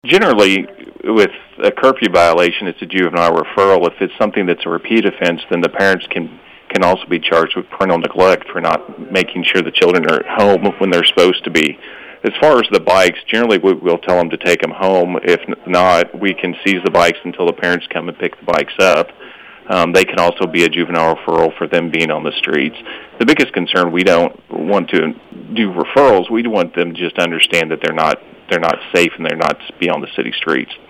Generally, with a curfew violation, it's a juvenile referral. If it's something that's a repeat offense, then the parents can also be charged with parental neglect for not making sure the children are at home when they're supposed to be. As far as the bikes, generally we'll tell them to take them home. If not, we can seize the bikes until the parents come and pick the bikes up. They can also be a juvenile referral for them being on the streets. The biggest concern, we don't want to do referrals. We want them to just understand that they're not safe and they're not to be on the city streets.